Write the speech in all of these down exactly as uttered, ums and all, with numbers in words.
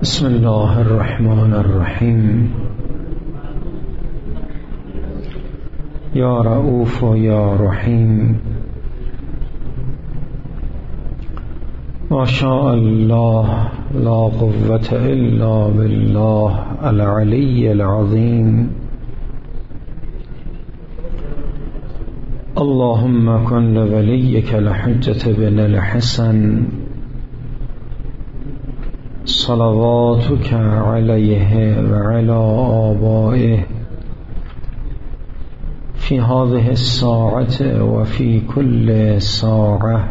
بسم الله الرحمن الرحیم. یا رؤوف و یا رحیم. ما شاء الله لا قوة الا بالله العلی العظیم. اللهم کن لولیک الحجة بن الحسن صلواتك عليه وعلى آبائه في هذه الساعة وفي كل ساعة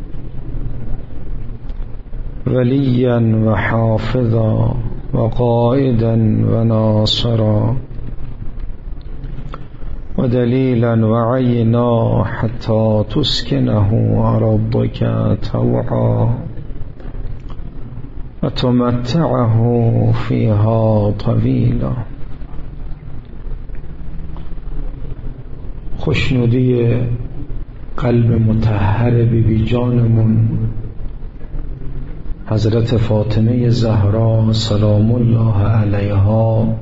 وليا وحافظا وقائدا وناصرا ودليلا وعينا حتى تسكنه أرضك طوعا وتمتعه فيها طويلا. خوشنودی قلب مطهر بی بی جانمون حضرت فاطمه زهرا سلام الله علیها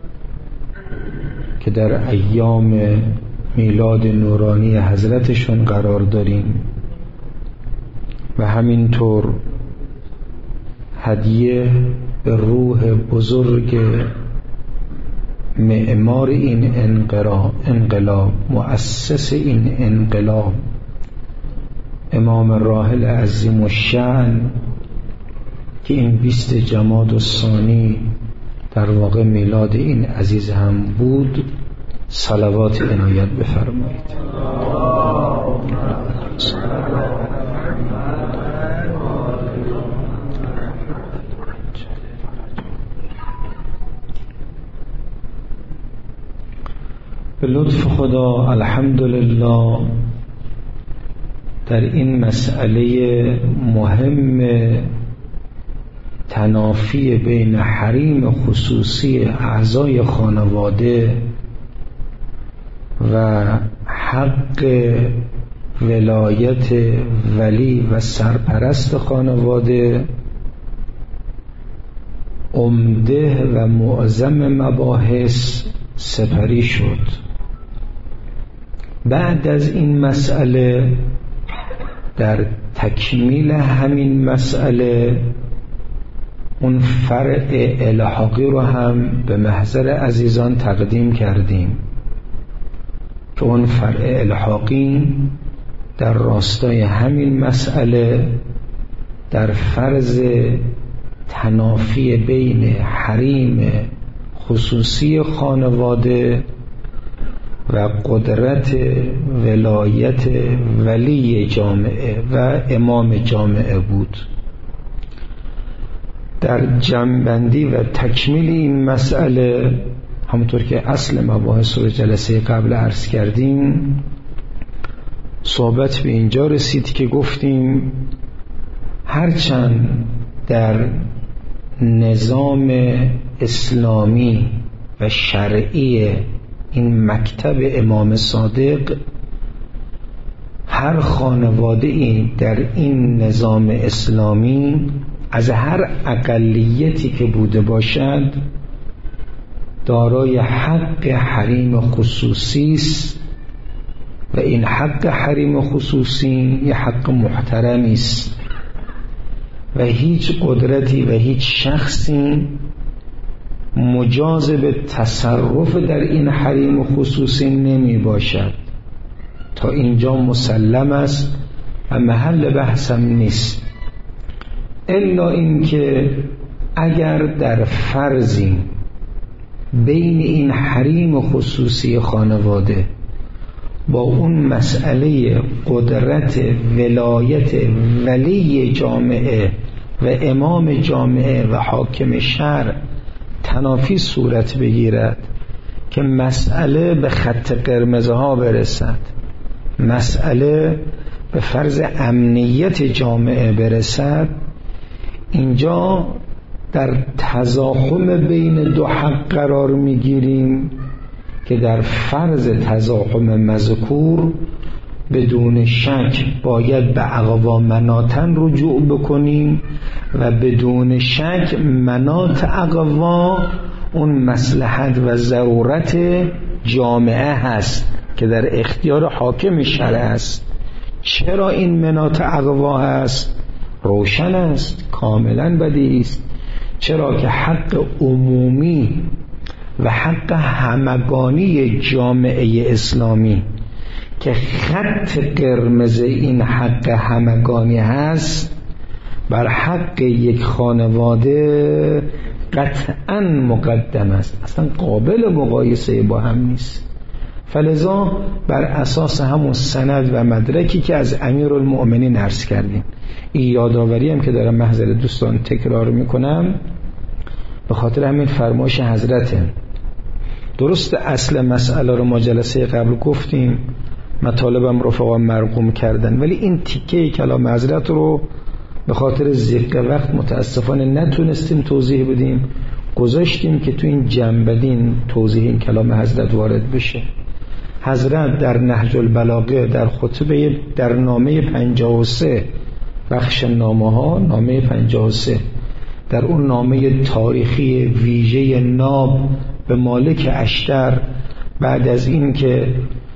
که در ایام میلاد نورانی حضرتشون قرار داریم و همینطور هدیه به روح بزرگ معمار این انقلاب، مؤسس این انقلاب، امام راحل عظیم الشأن که این بیست جماد الثانی در واقع میلاد این عزیز هم بود، صلوات عنایت بفرمایید. به لطف خدا الحمدلله در این مسئله مهم تنافی بین حریم خصوصی اعضای خانواده و حق ولایت ولی و سرپرست خانواده عمده و معظم مباحث سپری شد. بعد از این مسئله در تکمیل همین مسئله اون فرع الحاقی رو هم به محضر عزیزان تقدیم کردیم که اون فرع الحاقی در راستای همین مسئله در فرض تنافی بین حریم خصوصی خانواده و قدرت ولایت ولی جامعه و امام جامعه بود. در جمع‌بندی و تکمیل این مسئله همونطور که اصل مباحث رو جلسه قبل عرض کردیم صحبت به اینجا رسید که گفتیم هرچند در نظام اسلامی و شرعی این مکتب امام صادق هر خانواده ای در این نظام اسلامی از هر اقلیتی که بوده باشد دارای حق حریم خصوصی است و این حق حریم خصوصی یه حق محترمی است و هیچ قدرتی و هیچ شخصی مجاز به تصرف در این حریم خصوصی نمی باشد. تا اینجا مسلم است و محل بحثم نیست، الا اینکه اگر در فرضی بین این حریم خصوصی خانواده با اون مسئله قدرت ولایت ولی جامعه و امام جامعه و حاکم شهر تنافی صورت بگیرد که مسئله به خط قرمزها برسد، مسئله به فرض امنیت جامعه برسد، اینجا در تضاخم بین دو حق قرار میگیریم که در فرض تضاخم مذکور بدون شک باید به اقوا مناتن رجوع بکنیم و بدون شک منات اقوا اون مصلحت و ضرورت جامعه هست که در اختیار حاکم شرع است. چرا این منات اقوا هست؟ روشن است، کاملا بدیهی است. چرا که حق عمومی و حق همگانی جامعه اسلامی که خط قرمز این حق همگانی هست بر حق یک خانواده قطعا مقدم است، اصلا قابل مقایسه با هم نیست. فلذا بر اساس همون سند و مدرکی که از امیرالمؤمنین عرض کردیم، این یادآوری هم که دارم محضر دوستان تکرار میکنم به خاطر همین فرمایش حضرته. درست اصل مسئله رو ما جلسه قبل گفتیم، مطالبم رفقا مرقوم کردن، ولی این تیکه کلام حضرت رو به خاطر ضیق وقت متاسفانه نتونستیم توضیح بدیم، گذاشتیم که تو این جنبدین توضیح این کلام حضرت وارد بشه. حضرت در نهج البلاغه در خطبه در نامه پنجاه و سه بخش نامه ها، نامه پنجاه و سه، در اون نامه تاریخی ویژه ناب به مالک اشتر، بعد از این که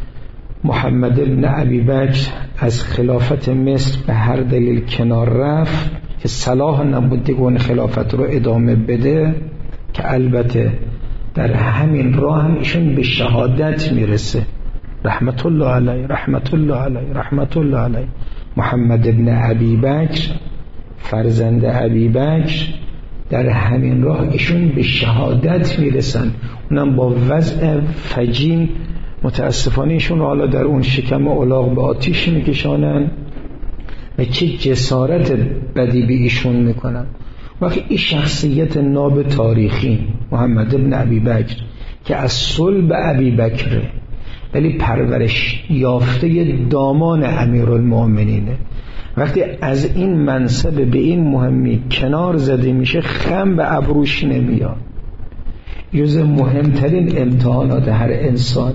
محمد ابن ابی بکر از خلافت مصر به هر دلیل کنار رفت که صلاح نبود دیگه اون خلافت رو ادامه بده، که البته در همین راه هم ایشون به شهادت میرسه، رحمت الله علیه رحمت الله علیه رحمت الله علیه. محمد ابن ابی بکر فرزند ابی بکر در همین راه ایشون به شهادت میرسن، اونم با وضع فجیع. متاسفانه ایشون حالا در اون شکم الاغ به آتیش میکشانن و چه جسارت بدی به ایشون میکنن. وقتی این شخصیت ناب تاریخی محمد ابن ابی بکر که از صلب ابی بکره ولی پرورش یافته دامان امیرالمؤمنینه، وقتی از این منصب به این مهمی کنار زده میشه خم به ابروش نمیاد. جز مهمترین امتحانات هر انسانی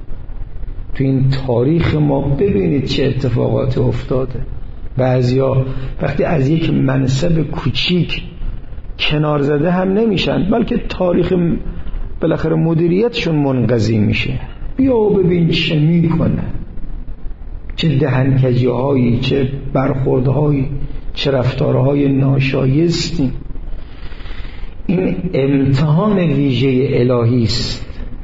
تو این تاریخ ما. ببینید چه اتفاقات افتاده. بعضیا وقتی از یک منصب کوچیک کنار زده هم نمیشن، بلکه تاریخ بالاخره مدیریتشون منقضی میشه. بیا و ببین چه میکنه، چه دهنکجی هایی، چه برخوردهایی، چه رفتارهای ناشایستی. این امتحان ویژه الهی است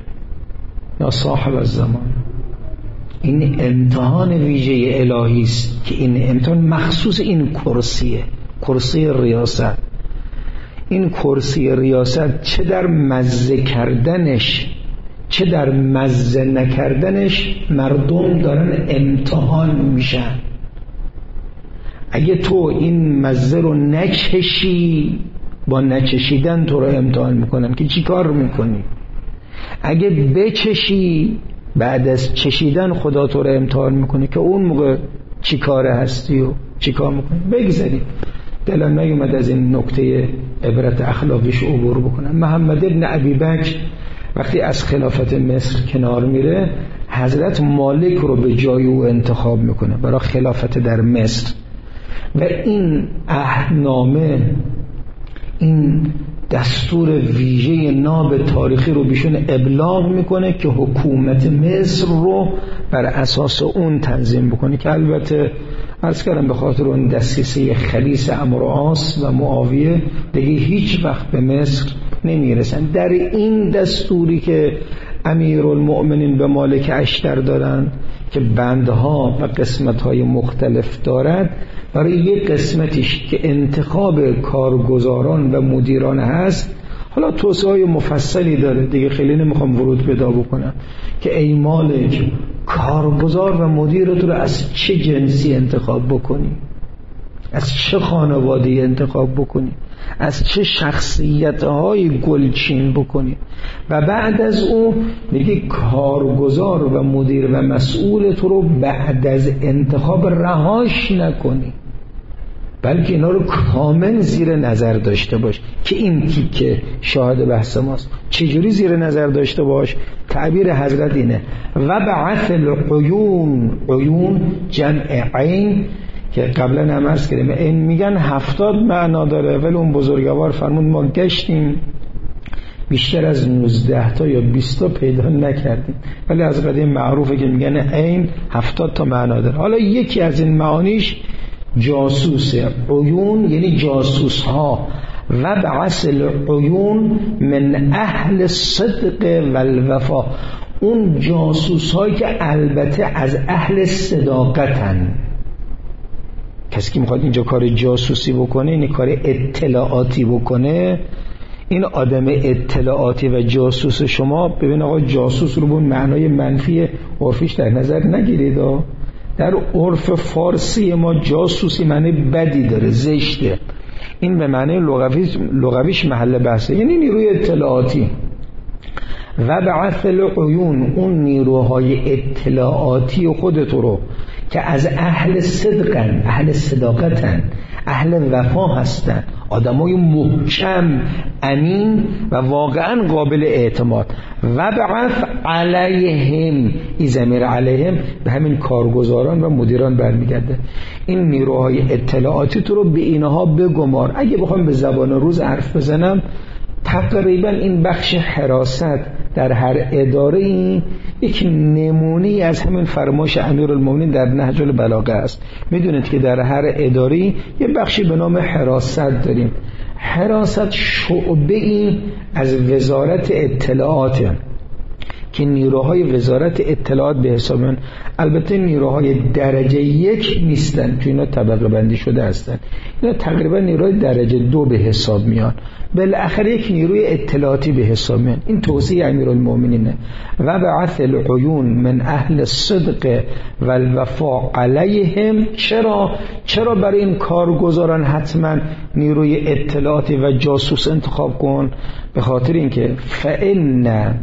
یا صاحب الزمان. این امتحان ویژه الهی است که این امتحان مخصوص این کرسیه، کرسی ریاست. این کرسی ریاست چه در مزه کردنش چه در مزه نکردنش مردم دارن امتحان میشن. اگه تو این مزه رو نچشی، با نچشیدن تو رو امتحان میکنن که چی کار میکنی. اگه بچشی، بعد از چشیدن خدا تو رو امتحان میکنه که اون موقع چی کاره هستی و چی کار میکنی. بگذارید دلم نیومد از این نکته عبرت اخلاقیش عبور بکنم. محمد ابن ابی بکر وقتی از خلافت مصر کنار میره، حضرت مالک رو به جای او انتخاب میکنه برای خلافت در مصر و این عهدنامه، این دستور ویژه ناب تاریخی رو بیشون ابلاغ میکنه که حکومت مصر رو بر اساس اون تنظیم بکنه، که البته عرض کردم به خاطر اون دسیسه خلیس عمرو و عاص و معاویه دیگه هیچ وقت به مصر نمیرسن. در این دستوری که امیرالمؤمنین به مالک اشتر دارن که بندها و قسمتهای مختلف دارد، برای یک قسمتیش که انتخاب کارگزاران و مدیران هست، حالا توصیه‌های مفصلی داره دیگه خیلی نمیخوام ورود پیدا بکنم، که ای مالک کارگزار و مدیر تو رو از چه جنسی انتخاب بکنی، از چه خانواده‌ای انتخاب بکنی، از چه شخصیت‌های گلچین بکنی. و بعد از اون میگه کارگزار و مدیر و مسئول تو رو بعد از انتخاب رهاش نکنی، بلکه اینا رو کامل زیر نظر داشته باش. که این تیکه شاهد بحث ماست. چجوری زیر نظر داشته باش؟ تعبیر حضرت اینه و بعث العیون، عیون جمع عین که قبلا هم عرض کردیم این میگن هفتاد معنا داره، ولی اون بزرگوار فرمود ما گشتیم بیشتر از نوزده تا یا بیست تا پیدا نکردیم، ولی از قدیم معروفه که میگن عین هفتاد تا معنا داره. حالا یکی از این معانیش جاسوسه، عیون یعنی جاسوس ها، و بعث العیون من اهل الصدق والوفا، اون جاسوس هایی که البته از اهل صداقتن. کسی که میخواد اینجا کار جاسوسی بکنه، این کار اطلاعاتی بکنه، این آدم اطلاعاتی و جاسوس شما، ببین آقا جاسوس رو به معنای منفی عرفیش در نظر نگیرید. در عرف فارسی ما جاسوسی معنی بدی داره، زشته، این به معنی لغویش لغویش محل بحثه، یعنی نیروی اطلاعاتی. و بعث العیون، اون نیروهای اطلاعاتی خودت رو که از اهل صدقن، اهل صداقتن، اهل وفا هستن، آدمای محکم، امین و واقعا قابل اعتماد. و بعث علیهم، این ضمیر علیهم به همین کارگزاران و مدیران برمیگرده. این نیروهای اطلاعاتی تو رو به اینها بگمار. اگه بخوام به زبان روز حرف بزنم، تقریبا این بخش حراست در هر اداره این یک نمونه‌ای از همین فرمایش امیرالمومنین در نهج البلاغه است. میدونید که در هر اداره یه بخشی به نام حراست داریم. حراست شعبه‌ای از وزارت اطلاعات که نیروهای وزارت اطلاعات به حساب میان. البته نیروهای درجه یک نیستن، تو اینا طبقه بندی شده هستن، اینا تقریبا نیروهای درجه دو به حساب میان، بالاخره یک نیروی اطلاعاتی به حساب میان. این توصیه امیرالمومنینه. و بعث العیون من اهل الصدق والوفا علیهم. چرا چرا برای این کارگزاران حتما نیروی اطلاعاتی و جاسوس انتخاب کن؟ به خاطر اینکه فإن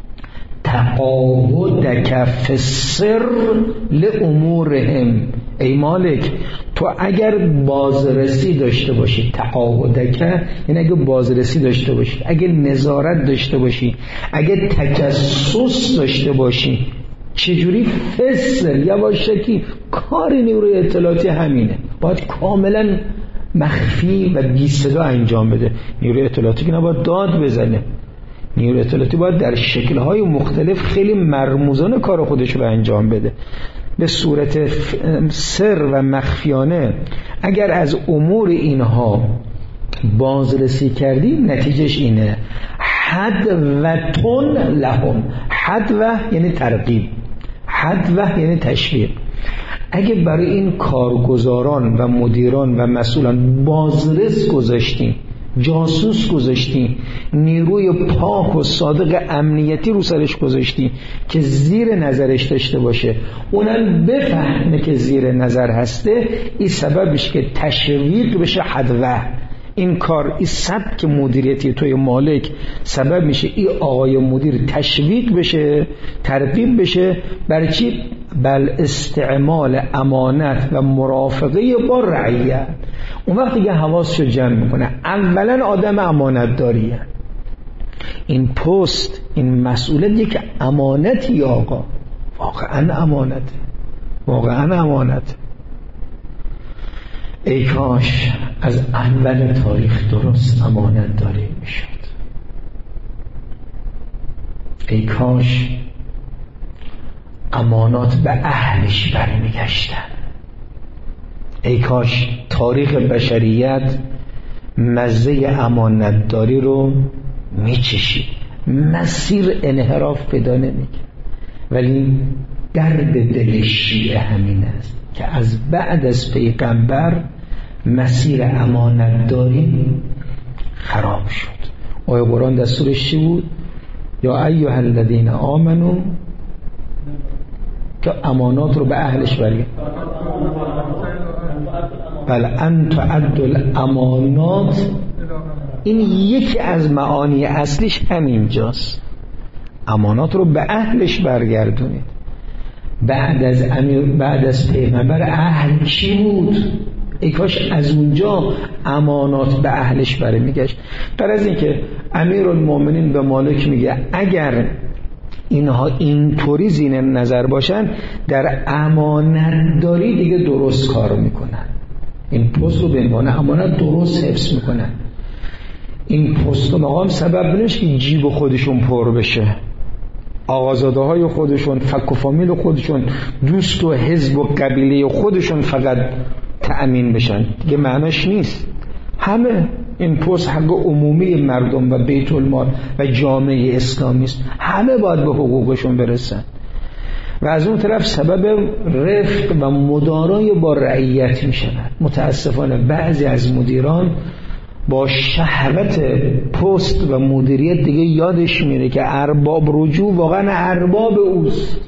تقاعدک فی السر لامورهم. ای مالک، تو اگر بازرسی داشته باشی، تقاعدک یعنی اگر بازرسی داشته باشی، اگر نظارت داشته باشی، اگر تجسس داشته باشی، چجوری فی السر یواشکی، کار نیروی اطلاعاتی همینه، باید کاملا مخفی و بی صدا انجام بده. نیروی اطلاعاتی که نباید داد بزنه، نیروی اطلاعاتی باید در شکل‌های مختلف خیلی مرموزانه کار خودش رو انجام بده، به صورت سر و مخفیانه. اگر از امور اینها بازرسی کردی، نتیجهش اینه حدوتون لهم. حدوه یعنی ترغیب، حدوه یعنی تشویق. اگه برای این کارگزاران و مدیران و مسئولان بازرس گذاشتیم، جاسوس گذاشتی، نیروی پاک و صادق امنیتی رو سرش گذاشتی که زیر نظرش داشته باشه، اونم بفهمه که زیر نظر هسته، این سببش که تشویق بشه حدوه. این کار، این سبک مدیریتی توی مالک سبب میشه این آقای مدیر تشویق بشه، ترغیب بشه. برای چی؟ بل استعمال امانت و مرافقه با رعیت. اون وقت دیگه حواسشو جمع میکنه. اولا آدم امانت داریه، این پست، این مسئولیت یک امانتی آقا، واقعا امانت، واقعا امانت. ای کاش از اول تاریخ درست امانت داری میشد. ای کاش امانات به اهلش برمیگشتن. ای کاش تاریخ بشریت مزه امانت داری رو میچشید، مسیر انحراف پیدا نمیکنه. ولی درد دل شیعه همین است که از بعد از پیغمبر مسیر امانت داری خراب شد. آیه قرآن دستورش چی بود؟ یا ایها الذین آمنو، که امانات رو به اهلش برگرد. بل انت عد الامانات. این یکی از معانی اصلیش همینجاست، امانات رو به اهلش برگردونید. بعد از امیر، بعد از پیغمبر اهل چی بود؟ ای کاش از اونجا امانات به اهلش برمیگشت. در از این که امیرالمومنین به مالک میگه اگر اینها اینطوری زین نظر باشن، در امانتداری دیگه درست کار میکنن. این پست رو به عنوان امانت درست حفظ میکنن. این پست و مقام سبب نمیشه که جیب خودشون پر بشه، آقازاده های خودشون، فک و فامیل خودشون، دوست و حزب و قبیله خودشون فقط تأمین بشن. دیگه معناش نیست. همه این پست حق عمومی مردم و بیت المال و جامعه اسلامی است. همه باید به حقوقشون برسن و از اون طرف سبب رفق و مدارای با رعیت می شود. متاسفانه بعضی از مدیران با شهوت پست و مدیریت دیگه یادش میره که ارباب رجوع واقعا ارباب اوست.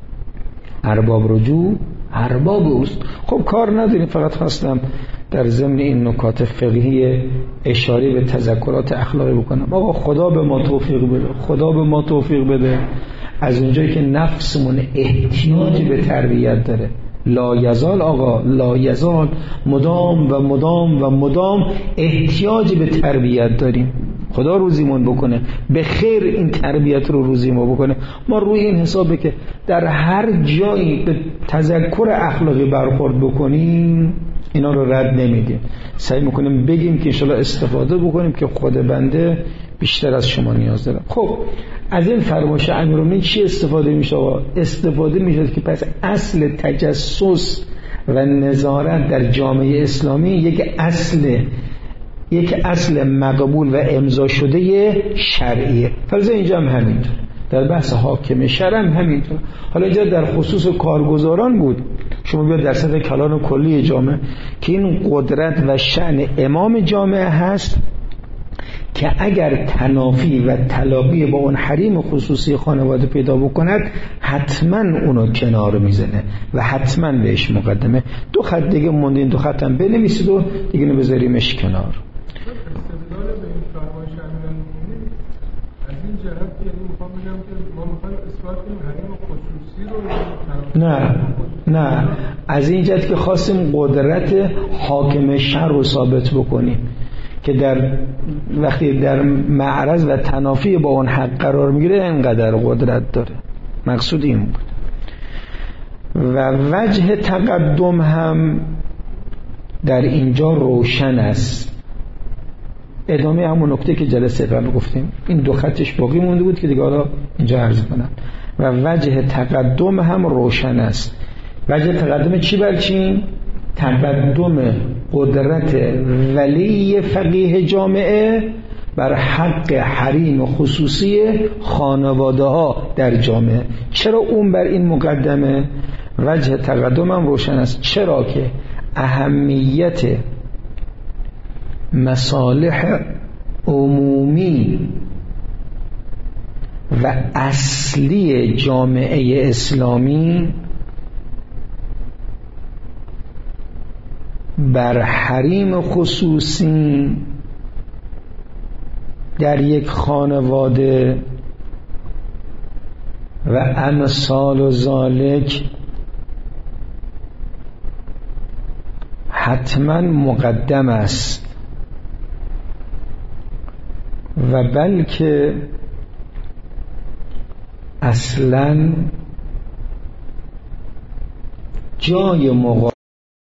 ارباب رجوع ارباب اوست. خب کار نداریم، فقط خواستم در ضمن این نکات فقهی اشاره به تذکرات اخلاقی بکنم. آقا خدا به ما توفیق بده، خدا به ما توفیق بده. از اونجایی که نفسمون احتیاج به تربیت داره، لا یزال آقا لا یزال مدام و مدام و مدام احتیاج به تربیت داریم. خدا روزیمون بکنه به خیر، این تربیت رو روزی ما بکنه. ما روی این حسابه که در هر جایی به تذکر اخلاقی برخورد بکنیم اینا رو رد نمیدیم، سعی میکنیم بگیم که انشالله استفاده بکنیم که خود بنده بیشتر از شما نیاز دارم. خب از این فرمایش امیرالمومنین چی استفاده میشه؟ استفاده میشه که پس اصل تجسس و نظارت در جامعه اسلامی یک اصل یک اصل مقبول و امضا شده شرعیه. فرض اینجا هم همینطور، در بحث حاکم شرع هم همینطور. حالا اینجا در خصوص کارگزاران بود، شما بیاد در سطح کلان کلی جامعه که این قدرت و شأن امام جامعه هست که اگر تنافی و تلاقی با اون حریم خصوصی خانواده پیدا بکند حتما اونو کنار میزنه و حتما بهش مقدمه. دو خط دیگه موندین، دو خط هم بنویسید و دیگه نو بذاریمش کنار. استدلال به این فرمایش امیرالمومنین از این جهت که یعنی میخوام بگم که ما میخوایم اثبات کنیم حریم خصوصی رو نه نه از این جهت که خواستیم قدرت حاکم شرع رو ثابت بکنیم که در وقتی در معرض و تنافی با اون حق قرار میگیره اینقدر قدرت داره. مقصود این بود. و وجه تقدم هم در اینجا روشن است. ادامه همون نکته که جلسه قبل گفتیم، این دو خطش باقی مونده بود که دیگه حالا اینجا عرض کنم. و وجه تقدم هم روشن است. وجه تقدم چی بر چی؟ تقدم قدرت ولی فقیه جامعه بر حق حریم و خصوصی خانواده ها در جامعه. چرا اون بر این مقدمه؟ وجه تقدم هم روشن است. چرا که اهمیت مصالح عمومی و اصلی جامعه اسلامی بر حریم خصوصی در یک خانواده و امثال و ذالک حتما مقدم است و بلکه اصلا جای مقابل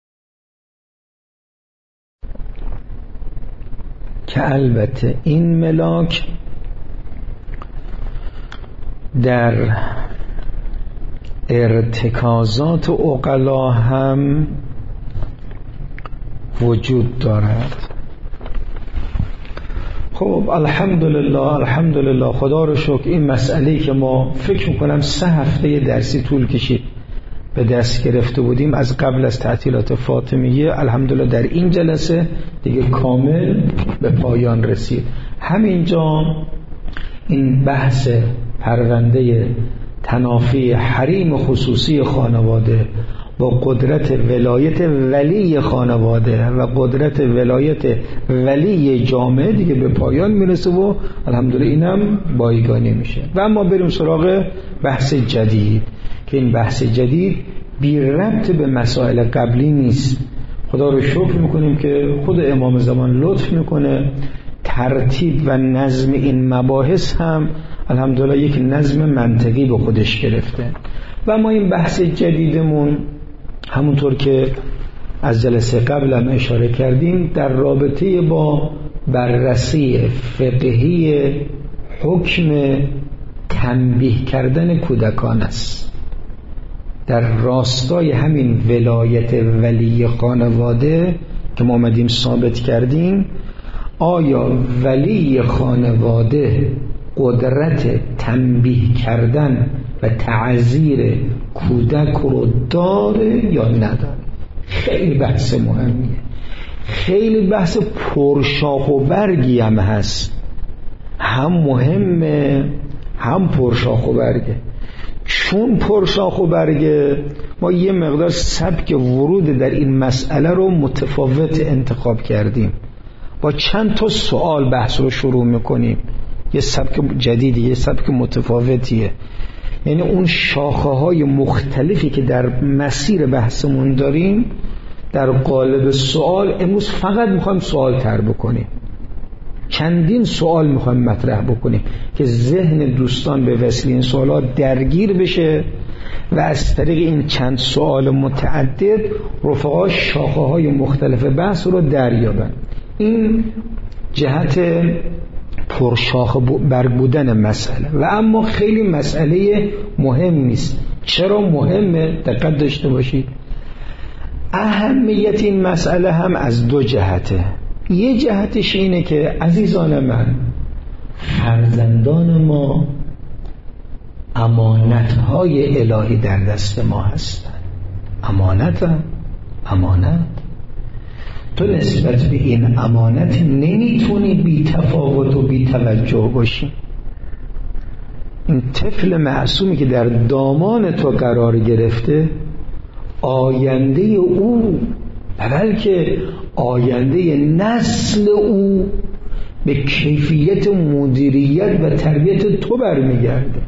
که البته این ملاک در ارتکازات عقلا هم وجود دارد. خب الحمدلله الحمدلله خدا رو شکر این مسئله‌ای که ما فکر میکنم سه هفته درسی طول کشید به دست گرفته بودیم از قبل از تعطیلات فاطمیه، الحمدلله در این جلسه دیگه کامل به پایان رسید. همینجا این بحث پرونده تنافی حریم خصوصی خانواده با قدرت ولایت ولی خانواده و قدرت ولایت ولی جامعه دیگه به پایان میرسه و الحمدلله اینم بایگانی میشه. و اما بریم سراغ بحث جدید که این بحث جدید بی ربط به مسائل قبلی نیست. خدا رو شکر میکنیم که خود امام زمان لطف میکنه، ترتیب و نظم این مباحث هم الحمدلله یک نظم منطقی به خودش گرفته. و ما این بحث جدیدمون همونطور که از جلسه قبل هم اشاره کردیم در رابطه با بررسی فقهی حکم تنبیه کردن کودکان است. در راستای همین ولایت ولی خانواده که ما آمدیم ثابت کردیم، آیا ولی خانواده قدرت تنبیه کردن و تعزیر کودک رو داره یا نداره؟ خیلی بحث مهمیه، خیلی بحث پرشاخ و برگی هم هست، هم مهمه هم پرشاخ و برگه. چون پرشاخ و برگه ما یه مقدار سبک ورود در این مسئله رو متفاوت انتخاب کردیم، با چند تا سوال بحث رو شروع میکنیم. یه سبک جدیدی، یه سبک متفاوتیه، یعنی اون شاخه های مختلفی که در مسیر بحثمون داریم در قالب سوال امروز فقط میخوایم سوال تر بکنیم. چندین سوال میخوایم مطرح بکنیم که ذهن دوستان به وسیله این سوالات درگیر بشه و از طریق این چند سوال متعدد رفقا شاخه های مختلف بحث رو دریابن. این جهت پرشاخ برگ بودن مسئله. و اما خیلی مسئله مهم نیست. چرا مهمه؟ دقت داشته باشید. اهمیت این مسئله هم از دو جهته. یه جهتش اینه که عزیزان من، فرزندان ما امانت‌های الهی در دست ما هستن. امانت هم امانت تو نسبت به این امانت نمیتونی بی تفاوت و بی توجه باشی. این طفل معصومی که در دامان تو قرار گرفته آینده او، بلکه آینده نسل او به کیفیت مدیریت و تربیت تو برمیگرده.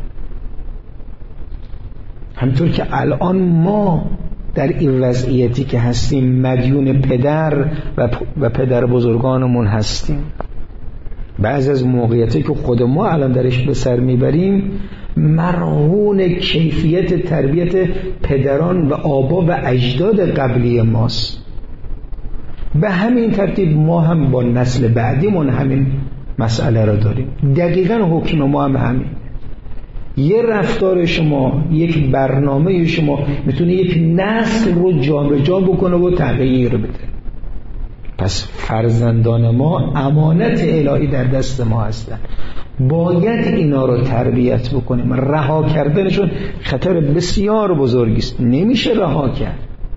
همطور که الان ما در این وضعیتی که هستیم مدیون پدر و پدر بزرگانمون هستیم. بعض از موقعیتی که خود ما الان درش به سر میبریم مرهون کیفیت تربیت پدران و آبا و اجداد قبلی ماست. به همین ترتیب ما هم با نسل بعدیمون همین مسئله را داریم. دقیقاً حکم ما هم همین. یه رفتار شما، یک برنامه شما میتونه یک نسل رو جابجا بکنه و تغییر بده. پس فرزندان ما امانت الهی در دست ما هستن، باید اینا رو تربیت بکنیم. رها کردنشون خطر بسیار بزرگی است، نمیشه رها کرد.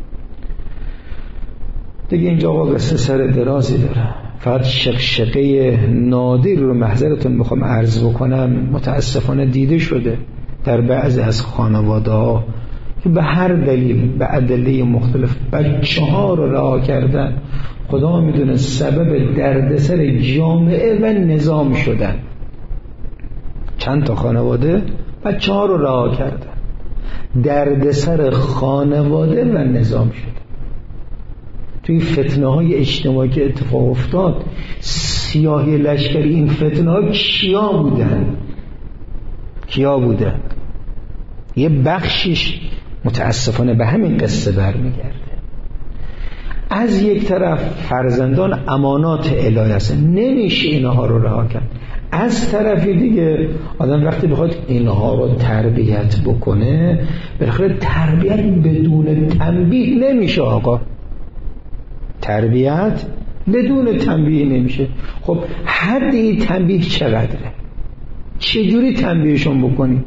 دیگه اینجا آقا قصه سر درازی داره، فقط شقشقه نادر رو محضرتون بخوام عرض بکنم. متاسفانه دیده شده در بعضی از خانواده ها که به هر دلیل، به ادله مختلف بچه ها رو رها کردن. خدا میدونه سبب دردسر جامعه و نظام شدن. چند تا خانواده بچه ها رو رها کردن، دردسر خانواده و نظام شد. توی فتنه های اجتماعی که اتفاق افتاد، سیاهی لشکری این فتنه ها کیا بودن؟ کیا بودن؟ یه بخشش متاسفانه به همین قصه برمیگرده. از یک طرف فرزندان امانات الهی هستن، نمیشه اینها رو رها کرد. از طرف دیگه آدم وقتی بخواد اینها رو تربیت بکنه، بالاخره تربیت بدون تنبیه نمیشه. آقا تربیت بدون تنبیه نمیشه. خب حد این تنبیه چقدره؟ چجوری تنبیهشون بکنیم؟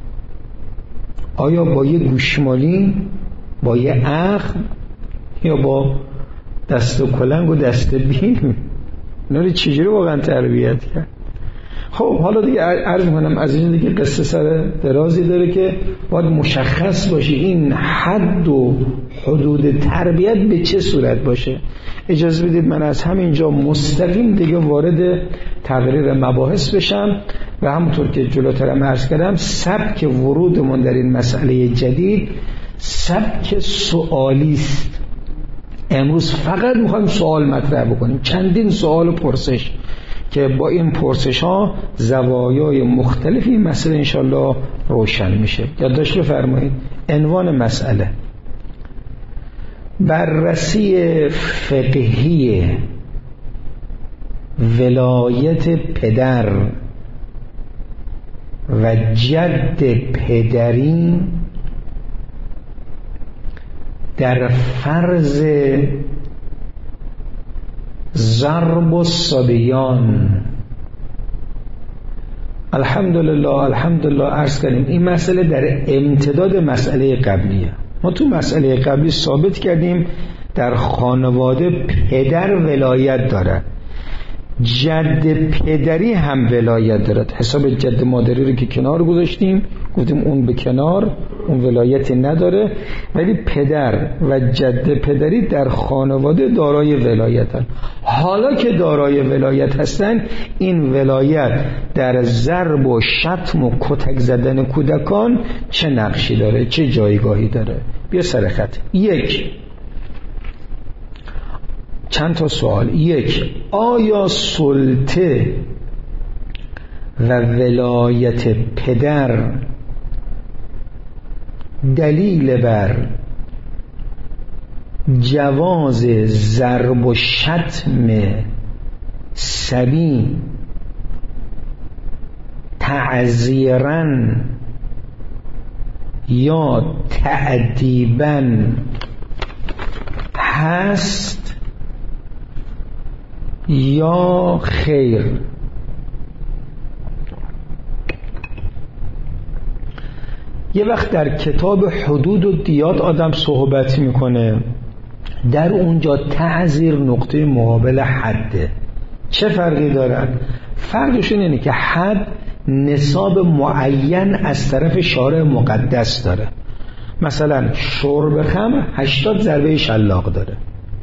آیا با یه گوشمالین، با یه اخم، یا با دست و کلنگ و دست بین؟ اینا رو چجوری واقعا تربیت کرد؟ خب حالا دیگه عرض میکنم از این دیگه قصه سر درازی داره که باید مشخص باشه این حد و حدود تربیت به چه صورت باشه. اجازه بدید من از همینجا مستقیم دیگه وارد تقریر مباحث بشم و همونطور که جلوترم عرض کردم سبک ورودمون در این مسئله جدید سبک سوالی است. امروز فقط میخوایم سوال مطرح بکنیم، چندین سوال و پرسش. که با این پرسش ها زوایای مختلفی مسئله انشالله روشن میشه. یادداشت بفرمایید. عنوان مسئله: بررسی فقهی ولایت پدر و جد پدری در فرض ضرب الصبیان. الحمدلله الحمدلله عرض کردیم این مسئله در امتداد مسئله قبلیه. ما تو مسئله قبلی ثابت کردیم در خانواده پدر ولایت داره، جد پدری هم ولایت دارد. حساب جد مادری رو که کنار گذاشتیم، گفتیم اون به کنار، اون ولایتی نداره، ولی پدر و جد پدری در خانواده دارای ولایتن. حالا که دارای ولایت هستن، این ولایت در ضرب و شتم و کتک زدن کودکان چه نقشی داره، چه جایگاهی داره؟ بیا سر خط. یک، چند تا سوال. یک، آیا سلطه و ولایت پدر دلیل بر جواز ضرب و شتم صبی تعزیراً یا تأدیباً هست یا خیر؟ یه وقت در کتاب حدود و دیات آدم صحبت میکنه، در اونجا تعزیر نقطه مقابل حده. چه فرقی دارن؟ فرقشون اینه که حد نصاب معین از طرف شارع مقدس داره. مثلا شرب خمر هشتاد ضربه شلاق داره،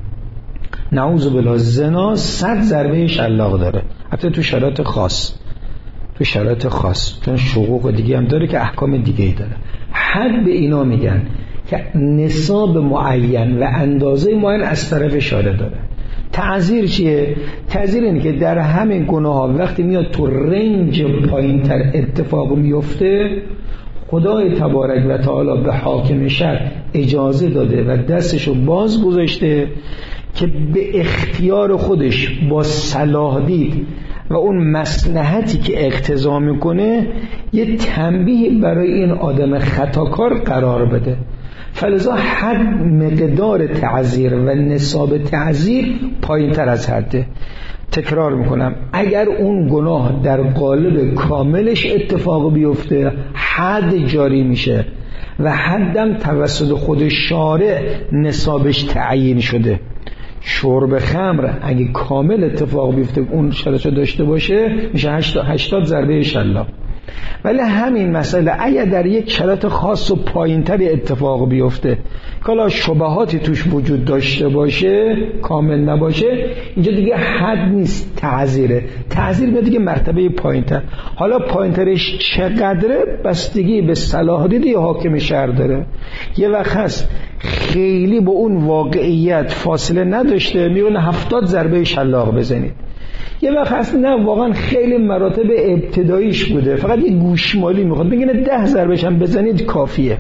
نعوذ بالله زنا صد ضربه شلاق داره، حتی تو شرایط خاص، تو شرایط خاص چون شقوق دیگه هم داره که احکام دیگه ای داره. حد به اینا میگن که نصاب معین و اندازه معین از طرف شارع داره. تعزیر چیه؟ تعزیر اینه که در همین گناه ها وقتی میاد تو رنج پایین تر اتفاق میفته، خدای تبارک و تعالی به حاکم شهر اجازه داده و دستشو باز گذاشته که به اختیار خودش با صلاح دید و اون مصلحتی که اقتضا میکنه یه تنبیه برای این آدم خطاکار قرار بده. فلذا حد مقدار تعزیر و نصاب تعزیر پایین تر از حده. تکرار میکنم، اگر اون گناه در قالب کاملش اتفاق بیفته حد جاری میشه و حدم توسط خود شارع نصابش تعیین شده. شرب خمر اگه کامل اتفاق بیفته اون شرایط داشته باشه میشه هشتاد ضربه شلاق. ولی همین مسئله اگه در یک شرایط خاص و پایینتری اتفاق بیفته کالا شبهاتی توش وجود داشته باشه، کامل نباشه، اینجا دیگه حد نیست، تعزیره. تعزیر میاد دیگه مرتبه پایینتر. حالا پایینترش چقدره بستگی به صلاح دید یا حاکم شهر داره. یه وقت هست خیلی با اون واقعیت فاصله نداشته، میونه هفتاد ضربه شلاق بزنید. یه وقت هست نه واقعا خیلی مراتب ابتداییش بوده، فقط یه گوشمالی میخواد، میگه ده ضربهش هم بزنید کافیه.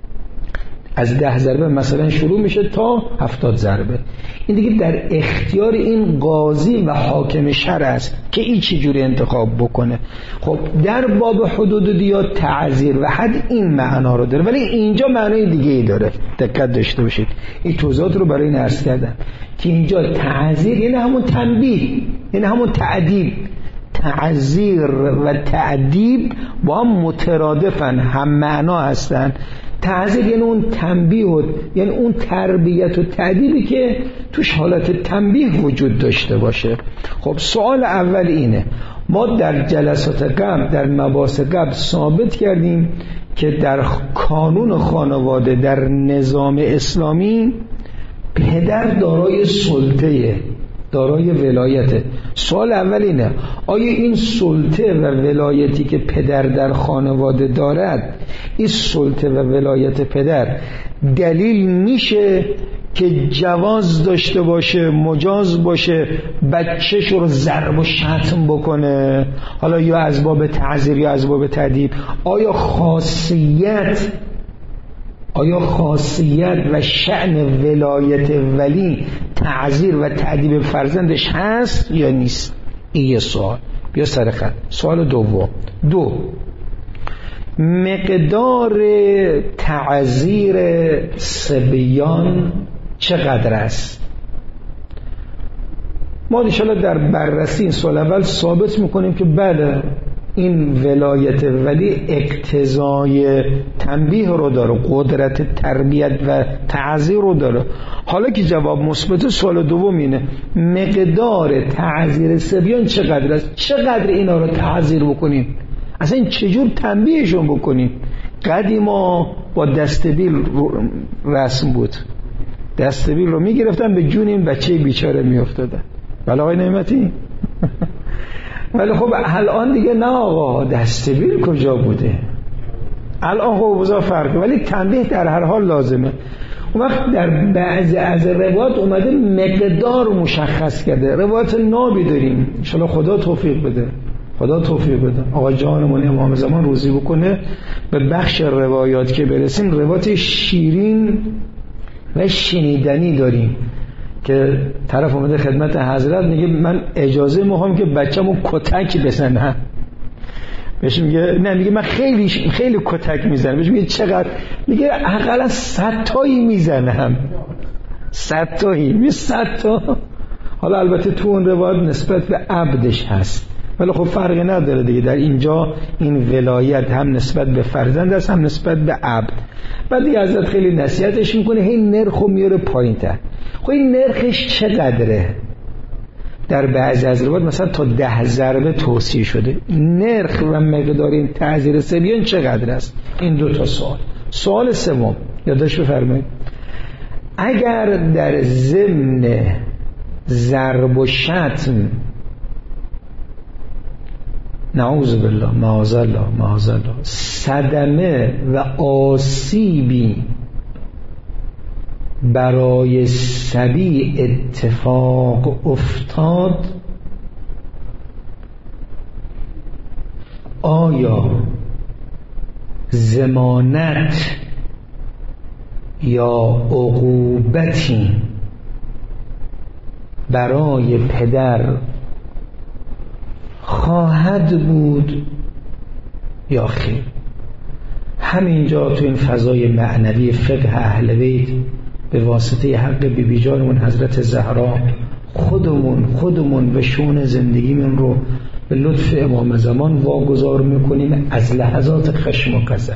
از ده ضربه مثلا شروع میشه تا هفتاد ضربه. این دیگه در اختیار این قاضی و حاکم شرع است که این چه جوری انتخاب بکنه. خب در باب حدود دیات تعزیر و حد این معنا رو داره، ولی اینجا معنای دیگه ای داره. دقت داشته باشید. این توضیحات رو برای این عرض کردم که اینجا تعزیر یعنی همون تنبیه، یعنی همون تعدیب. تعزیر و تعدیب با هم مترادفن، هم معنا هستن. تعزیر یعنی اون تنبیه، یعنی اون تربیت و تعدیبی که توش حالت تنبیه وجود داشته باشه. خب سوال اول اینه، ما در جلسات قبل در مباحث قبل ثابت کردیم که در کانون خانواده در نظام اسلامی پدر دارای سلطه، دارای ولایته. سوال اول اینه، آیا این سلطه و ولایتی که پدر در خانواده دارد، این سلطه و ولایت پدر دلیل میشه که جواز داشته باشه، مجاز باشه بچه‌ش رو ضرب و شتم بکنه، حالا یا از باب تعزیر یا از باب تأدیب؟ آیا خاصیت آیا خاصیت و شأن ولایت ولی تعزیر و تأدیب فرزندش هست یا نیست؟ این یه سوال. بیا سر خط. سوال دوم. دو، مقدار تعزیر صبیان چقدر است؟ ما انشاءالله در بررسی این سوال اول ثابت میکنیم که بله این ولایت ولی اقتضای تنبیه رو داره، قدرت تربیت و تعزیر رو داره. حالا که جواب مثبت، سوال دوم اینه مقدار تعزیر صبیان چقدر است؟ چقدر اینا رو تعزیر بکنیم؟ اصلا این چجور تنبیهشون بکنیم؟ قدیما با دستبیل رسم بود، دستبیل رو میگرفتن به جون این بچه بیچاره میافتادن. بله آقای نعمتی؟ ولی خب الان دیگه نه آقا، دستبیل کجا بوده؟ الان خب بزا فرقه، ولی تنبیه در هر حال لازمه. اون وقت در بعضی از روایات اومده مقدار مشخص کرده. روایات نابی داریم، انشاءالله خدا توفیق بده، خدا توفیق بده، آقا جانمون امام زمان روزی بکنه به بخش روایات که برسیم. روایات شیرین و شنیدنی داریم که طرف اومده خدمت حضرت میگه من اجازه میخوام که بچه‌مو کتک بزنم. بهش میگه نه، میگه من خیلی خیلی کتک میزنم. بهش میگه چقدر؟ میگه حداقل صد تایی میزنم. صد تایی؟ میگه صد تا. حالا البته تو اون روایت نسبت به عبدش هست، ولی خب فرقی نداره دیگه. در اینجا این ولایت هم نسبت به فرزند است هم نسبت به عبد. بعد دیگه حضرت خیلی نصیحتش میکنه هی نرخو میاره پایین تر. خب این نرخش چقدره؟ در بعضی از روایات مثلا تا ده ضربه توصیه شده. نرخ و مقدار این تعزیر صبیان چقدر است؟ این دو تا سوال. سوال سوم یادداشت بفرمایید. اگر در ضمن ضرب و شتم، نعوذ بالله، معاذ الله معاذ الله، صدمه و آسیبی برای صبی اتفاق افتاد، آیا ضمانت یا عقوبتی برای پدر خواهد بود یا خیر؟ همینجا تو این فضای معنوی فقه اهل بیت به واسطه حق بی بی جانمون حضرت زهرا خودمون خودمون و شون زندگیمون رو به لطف امام زمان واگذار میکنیم از لحظات خشم و غضب.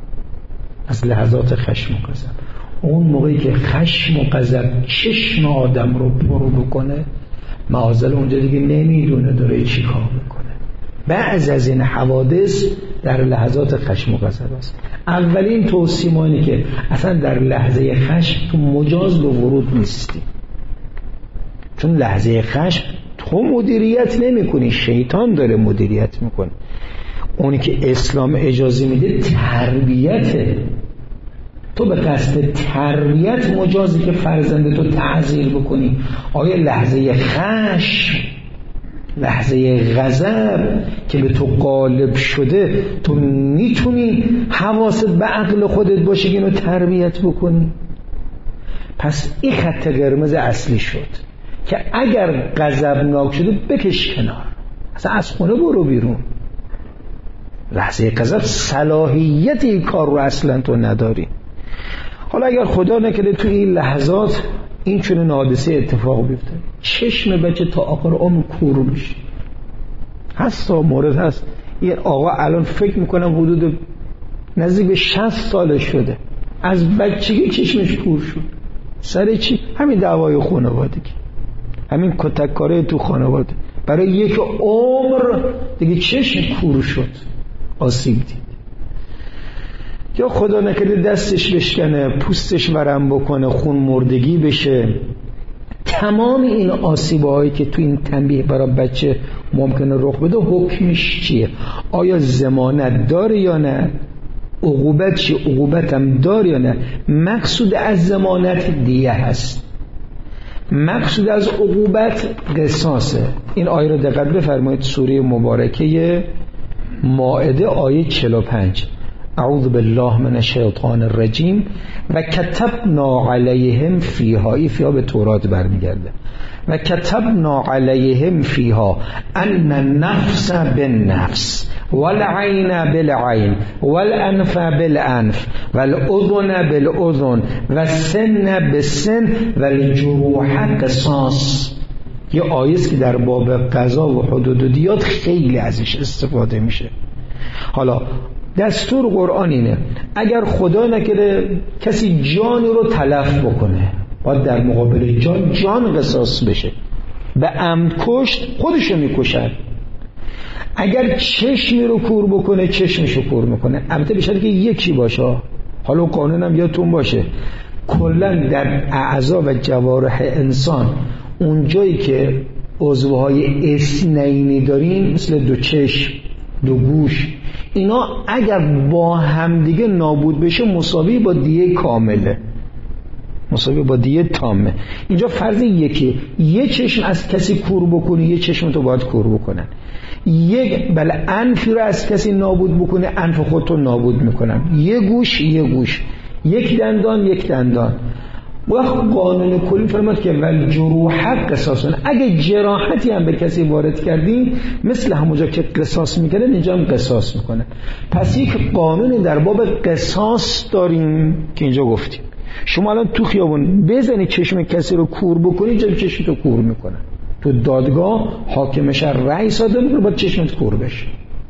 از لحظات خشم و غضب، اون موقعی که خشم و غضب چشم آدم رو پرو بکنه، معاذ اونجا دیگه نمیدونه داره چی کار میکنه. بعض از این حوادث در لحظات خشم و غضب است. اولین توصیه ما اینه که اصلا در لحظه خشم تو مجاز به ورود نیستی، چون لحظه خشم تو مدیریت نمی کنی، شیطان داره مدیریت میکنه. اونی که اسلام اجازه میده تربیته. تو به قصد تربیت مجازی که فرزند تو تعزیر بکنی. آیا لحظه خشم، لحظه غضب که به تو غالب شده، تو میتونی حواست به عقل خودت باشه که اینو تربیت بکنی؟ پس این خط قرمز اصلی شد که اگر غضبناک شده بکش کنار، اصلا از خونه برو بیرون. لحظه غضب صلاحیت این کار رو اصلا تو نداری. حالا اگر خدا نکرده تو این لحظات این چون حادثه اتفاق بیفته، چشم بچه تا آخر عمر کور میشه. هست تا مورد هست. این آقا الان فکر میکنم حدود نزدیک به شصت سال شده، از بچگی چشمش کور شد. سر چی؟ همین دعوای خانوادگی، همین کتککاری تو خانواده. برای یک عمر دیگه چشم کور شد، آسیب دید. یا خدا نکرده دستش بشکنه، پوستش ورم بکنه، خون مردگی بشه. تمام این آسیب‌هایی که تو این تنبیه برای بچه ممکنه رخ بده، حکمش چیه؟ آیا ضمانت داره یا نه؟ عقوبت چی؟ عقوبت هم دار یا نه؟ مقصود از ضمانت دیه هست، مقصود از عقوبت قصاصه. این آیه رو دقت بفرمایید، سوره مبارکه مائده آیه چهل و پنج. اعوذ بالله من الشیطان الرجیم و کتبنا علیهم فیها، این فیها به تورات برمیگرده. و کتبنا علیهم فیها ان النفس بالنفس والعین بالعین والانف بالانف والاذن بالاذن والسن بالسن والجروح قصاص. یه آیه است که در باب قضا و حدود و دیات خیلی ازش استفاده میشه. حالا دستور قرآن اینه اگر خدا نکرده کسی جانی رو تلف بکنه، باید در مقابل جان جان قصاص بشه. به عمد کشت خودشو میکشن. اگر چشمی رو کور بکنه چشمشو کور میکنه، البته به شرطی که یکی باشه. حالا قانونم یادتون باشه کلا در اعضا و جوارح انسان اون جایی که عضوهای اثنینی داریم مثل دو چشم، دو گوش، اینا اگر با همدیگه نابود بشه مساوی با دیه کامله، مساوی با دیه تامه. اینجا فرض یکی، یه چشم از کسی کور بکنی یه چشم تو باید کور بکنن. یک بله انفی رو از کسی نابود بکنه انف خودتو نابود میکنن. یه گوش یه گوش، یک دندان یک دندان. وقت قانون کلی فرماد که ول جروح قصاصون، اگه جراحتی هم به کسی وارد کردی مثل همونجا که قصاص میکنه اینجا هم قصاص میکنه. پس یک قانون در باب قصاص داریم که اینجا گفتیم شما الان تو خیابون بزنی چشم کسی رو کور بکنی جلوی چشم تو کور میکنه. تو دادگاه حاکم شهر رأی صادر میکنه باید چشمت کور بشه.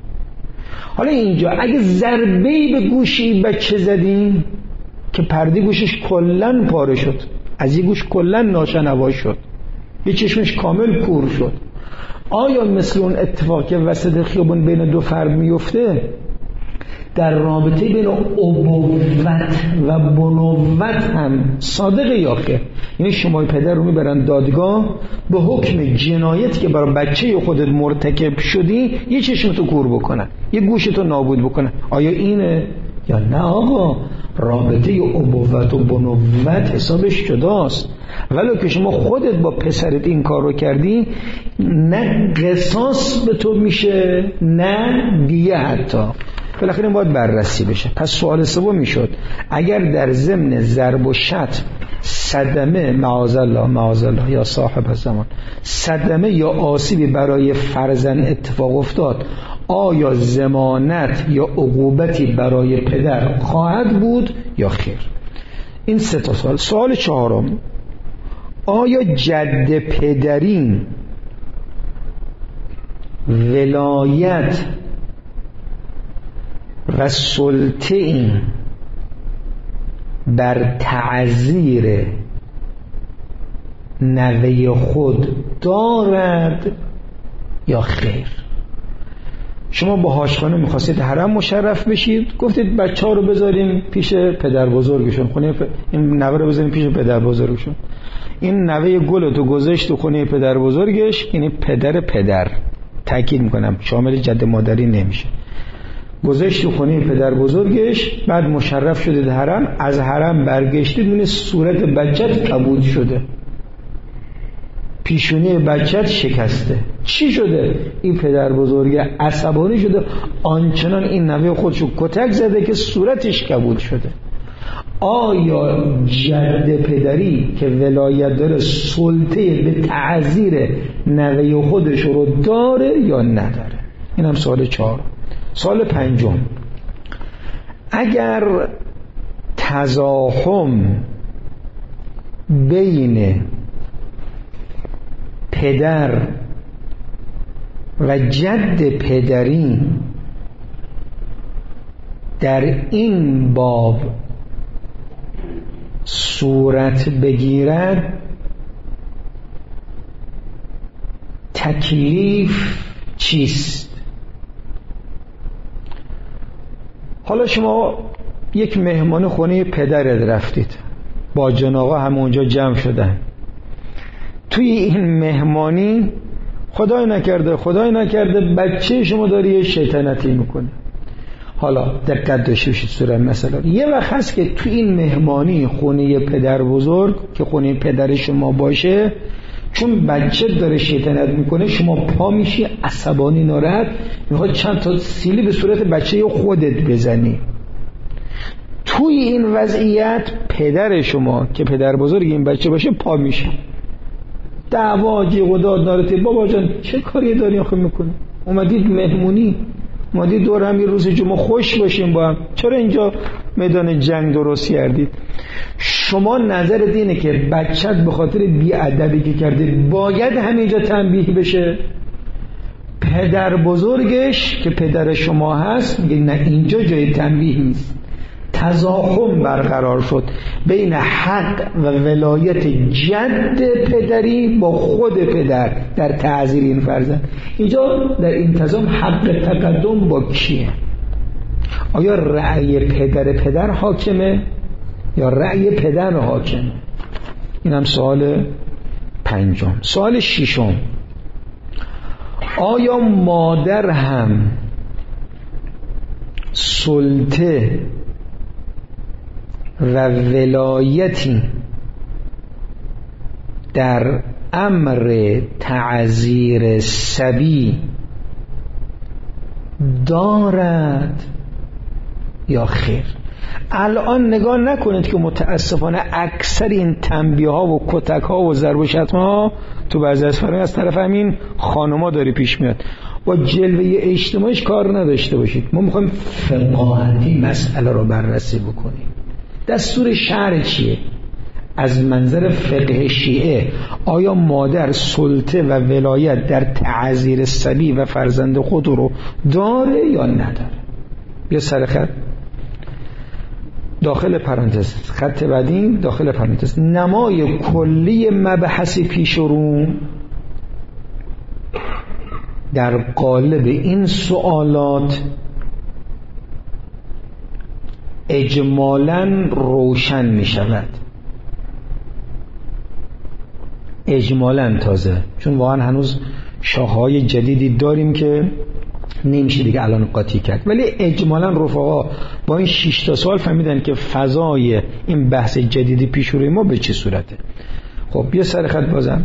حالا اینجا اگه ضربه‌ای به گوشی بچه زدی که پرده گوشش کلن پاره شد، از یه گوش کلن ناشنوا شد، یه چشمش کامل کور شد، آیا مثل اون اتفاق که وسط خیابون بین دو فرد میفته در رابطه بین ابوت و بنوت هم صادقه یا خیر؟ یعنی شما پدر رو میبرن دادگاه به حکم جنایتی که برای بچه خودت مرتکب شدی یه چشمتو کور بکنن، یه گوشتو نابود بکنن، آیا اینه یا نه؟ آقا رابطه ابوت و بنوت حسابش جداست. ولی که شما خودت با پسرت این کار رو کردی نه قصاص به تو میشه نه دیگه، حتی بالاخره این باید بررسی بشه. پس سوال سوم میشد اگر در ضمن ضرب و شتم صدمه معاذالله معاذالله یا صاحب زمان صدمه یا آسیبی برای فرزند اتفاق افتاد، آیا ضمانت یا عقوبتی برای پدر خواهد بود یا خیر؟ این سه تا سوال. سوال چهارم، آیا جد پدرین ولایت و سلطه این بر تعزیر نوه خود دارد یا خیر؟ شما با هاشخانه میخواستید حرم مشرف بشید، گفتید بچه ها رو بذاریم پیش پدر بزرگشون، خونه پ... این نوه رو بذاریم پیش پدر بزرگشون. این نوه گل تو گذاشت تو خونه پدر بزرگش، یعنی پدر پدر، تاکید میکنم شامل جد مادری نمیشه، گذاشت تو خونه پدر بزرگش، بعد مشرف شده حرم، از حرم برگشتید اون صورت بچت کبود شده، پیشونی بچت شکسته. چی شده؟ این پدر بزرگ عصبانی شده، آنچنان این نوه خودشو کتک زده که صورتش کبود شده. آیا جد پدری که ولایت داره سلطه به تعزیر نوه خودش رو داره یا نداره؟ این هم سوال چهار. سوال پنجم، اگر تزاحم بین پدر و جد پدری در این باب صورت بگیرد، تکلیف چیست؟ حالا شما یک مهمان خونه پدرت رفتید، با جناغا هم اونجا جمع شدن، توی این مهمانی خدای نکرده خدای نکرده بچه شما داری یه شیطنتی میکنه. حالا دقت داشته باشید سوره مثلا. یه وقت هست که تو این مهمانی خونه پدر بزرگ که خونه پدر شما باشه، چون بچه داره شیطنت میکنه شما پا میشی عصبانی ناراحت، میخواد چند تا سیلی به صورت بچه خودت بزنی. توی این وضعیت پدر شما که پدر بزرگ این بچه باشه پا میشه، دعوا جیغ و داد دارته. بابا جان چه کاری داری آخه میکنی؟ اومدید مهمونی، اومدید دور هم یه روز جمعه خوش باشیم با هم، چرا اینجا میدان جنگ درست کردید؟ شما نظرت اینه که بچت به خاطر بی‌ادبی که کرده باید همینجا تنبیه بشه؟ پدر بزرگش که پدر شما هست میگه نه اینجا جای تنبیه نیست. تضاخم برقرار شد بین حق و ولایت جد پدری با خود پدر در تعزیر این فرزند. اینجا در این تضام حق تقدم با کیه؟ آیا رأی پدر پدر حاکمه یا رأی پدر حاکمه؟ این هم سوال پنجم. سوال ششم، آیا مادر هم سلطه و ولایتی در امر تعزیر صبی دارد یا خیر؟ الان نگاه نکنید که متاسفانه اکثر این تنبیه ها و کتک ها و ضرب و شتم ها تو بعضی از فرهنگ از طرف همین خانوما داره پیش میاد. با جلوه اجتماعیش کار نداشته باشید. ما میخوایم فقاهتی مسئله رو بررسی بکنیم. دستور شرع چیه؟ از منظر فقه شیعه آیا مادر سلطه و ولایت در تعزیر صبی و فرزند خود رو داره یا نداره؟ بیا سر خط داخل پرانتز، خط بعدی داخل پرانتز، نمای کلی مبحث پیش رو در قالب این سوالات اجمالاً روشن می شود. اجمالاً تازه، چون واقعا هنوز شاخه‌های جدیدی داریم که نمیشه دیگه الان قاطی کرد، ولی اجمالاً رفقا با این شش تا سوال فهمیدن که فضای این بحث جدیدی پیش روی ما به چه صورته. خب بیا سر خط بازم.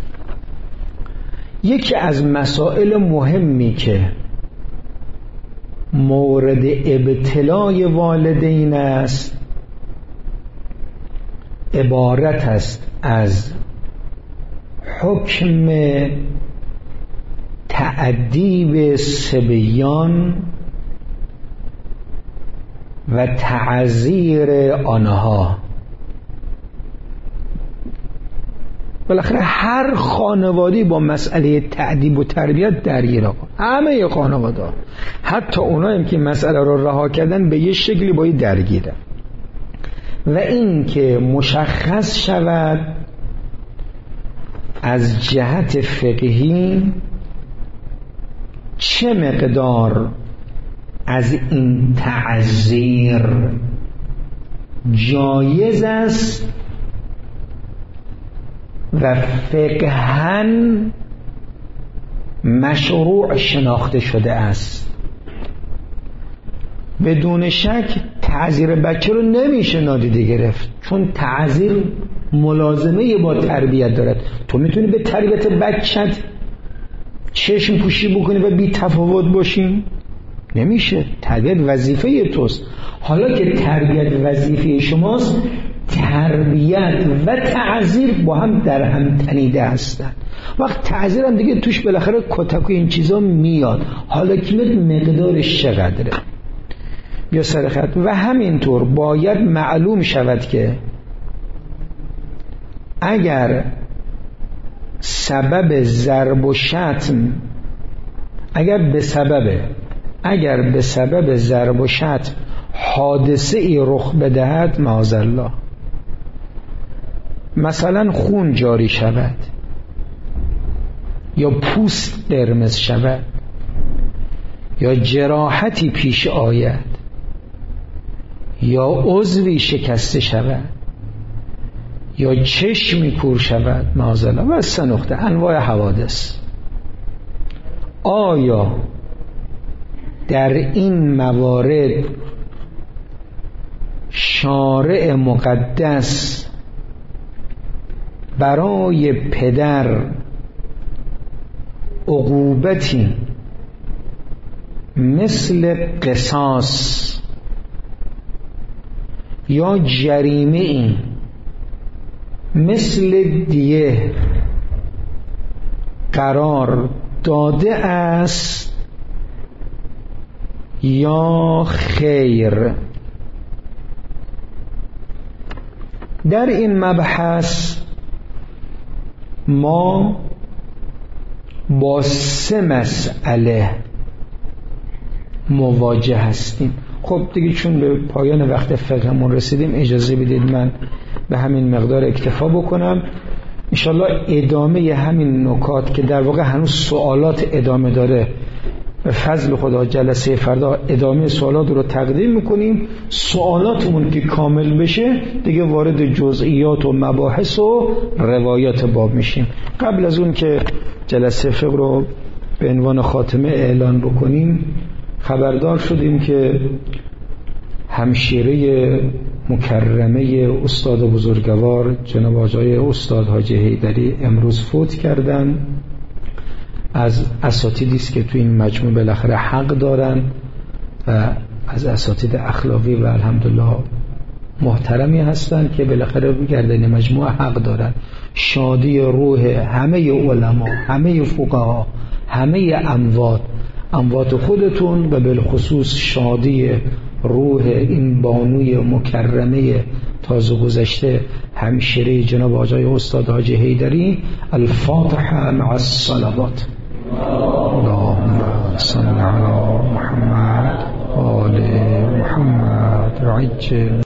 یکی از مسائل مهمی که مورد ابتلای والدین است عبارت است از حکم تأدیب صبیان و تعزیر آنها. بالاخره هر خانوادی با مسئله تأدیب و تربیت درگیر، آقا همه خانواده، حتی اونایی که مسئله رو رها کردن به یه شکلی باید درگیره. و این که مشخص شود از جهت فقهی چه مقدار از این تعزیر جایز است و فقهاً مشروع شناخته شده است. بدون شک تعزیر بچه رو نمیشه نادیده گرفت، چون تعزیر ملازمه با تربیت دارد. تو میتونی به تربیت بچت چشم پوشی بکنی و بی تفاوت باشی؟ نمیشه. تربیت وظیفه توست. حالا که تربیت وظیفه شماست، تربیت و تعزیر با هم در هم تنیده هستن. وقت تعزیر هم دیگه توش بالاخره کتک و این چیزا میاد، حالا که مقدارش چقدره. بیا سر خط. و همینطور باید معلوم شود که اگر سبب ضرب و شتم اگر به سبب اگر به سبب ضرب و شتم حادثه ای رخ بدهد، معاذالله، مثلا خون جاری شود یا پوست قرمز شود یا جراحتی پیش آید یا عضوی شکسته شود یا چشمی کور شود، معاذالله، و سه نقطه انواع حوادث، آیا در این موارد شارع مقدس برای پدر عقوبتی مثل قصاص یا جریمه ای مثل دیه قرار داده است یا خیر. در این مبحث ما با سه مسئله مواجه هستیم. خب دیگه چون به پایان وقت فقهمون رسیدیم اجازه بدید من به همین مقدار اکتفا بکنم. انشالله ادامه همین نکات که در واقع هنوز سوالات ادامه داره به فضل خدا جلسه فردا ادامه سوالات رو تقدیم میکنیم. سوالاتمون که کامل بشه دیگه وارد جزئیات و مباحث و روایات باب میشیم. قبل از اون که جلسه فقه رو به عنوان خاتمه اعلان بکنیم خبردار شدیم که همشیره مکرمه استاد بزرگوار جناب آقای استاد حاجی حیدری امروز فوت کردن. از اساتیدی است که تو این مجموعه بالاخره حق دارن و از اساتید اخلاقی و الحمدلله محترمی هستن که بالاخره گردن مجموعه حق دارن. شادی روح همه علما، همه فقها، همه اموات اموات خودتون و بالخصوص شادی روح این بانوی مکرمه تازه گذشته همشیره جناب آقای استاد حاجی حیدری. الفاتحه مع الصلوات. اللهم صل علی محمد و آل محمد. عجل